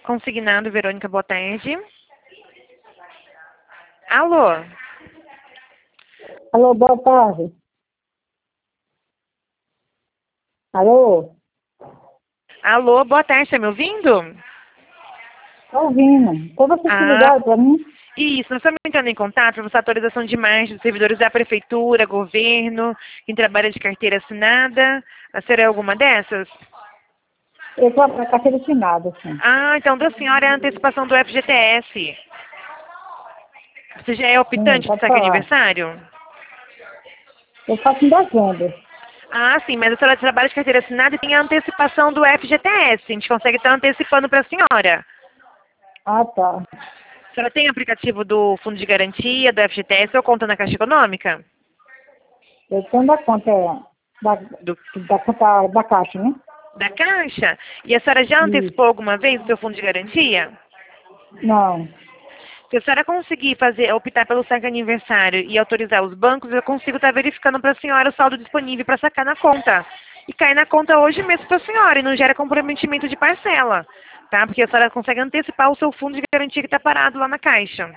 Consignado, Verônica, boa tarde. Alô? Alô, boa tarde. Alô? Alô, boa tarde, tá me ouvindo? Tô ouvindo. Então você se ligaram para mim? Isso, nós estamos entrando em contato para você atualização de imagem dos servidores da prefeitura, governo, quem trabalha de carteira assinada. A senhora é alguma dessas? Eu tô com a carteira assinada, sim. Então da senhora é a antecipação do FGTS. Você já é Sim, optante do pode saque falar. aniversário? Eu faço em dezembro. Sim, mas a senhora trabalha de carteira assinada e tem a antecipação do FGTS. A gente consegue estar antecipando para a senhora. Ah, tá. A senhora tem aplicativo do Fundo de Garantia, do FGTS ou conta na Caixa Econômica? Eu tenho da conta, Do- da conta da Caixa, né? Da Caixa? E a senhora já Isso. antecipou alguma vez o seu Fundo de Garantia? Não. Se a senhora conseguir optar pelo saque aniversário e autorizar os bancos, eu consigo estar verificando para a senhora o saldo disponível para sacar na conta. E cai na conta hoje mesmo para a senhora e não gera comprometimento de parcela, tá? Porque a senhora consegue antecipar o seu fundo de garantia que está parado lá na Caixa.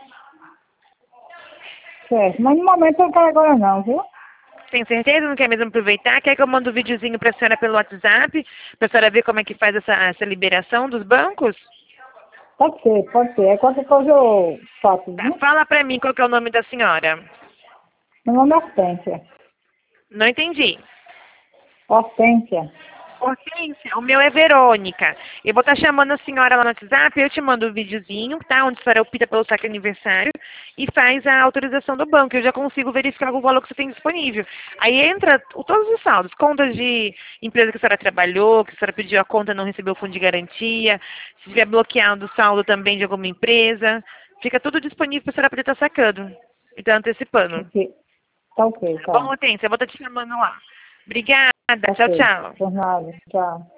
Certo. Mas no momento eu não quero agora não, viu? Tem certeza? Não quer mesmo aproveitar? Quer que eu mande um videozinho para a senhora pelo WhatsApp? Para a senhora ver como é que faz essa liberação dos bancos? Pode ser, pode ser. É qualquer coisa eu faço, Tá, viu? fala para mim qual que é o nome da senhora. Meu nome é Hortência. Não entendi. Hortência. Hortência, o meu é Verônica. Eu vou estar chamando a senhora lá no WhatsApp, eu te mando o videozinho, tá? Onde a senhora opta pelo saque aniversário e faz a autorização do banco. Eu já consigo verificar o valor que você tem disponível. Aí entra todos os saldos, contas de empresa que a senhora trabalhou, que a senhora pediu a conta e não recebeu o fundo de garantia, se tiver bloqueado o saldo também de alguma empresa, fica tudo disponível para a senhora poder estar sacando e estar antecipando. Ok. Tá ok, Tá bom, tá. Hortência? Eu vou estar te chamando lá. Obrigada, tchau, Ok. tchau. Por nada. Tchau.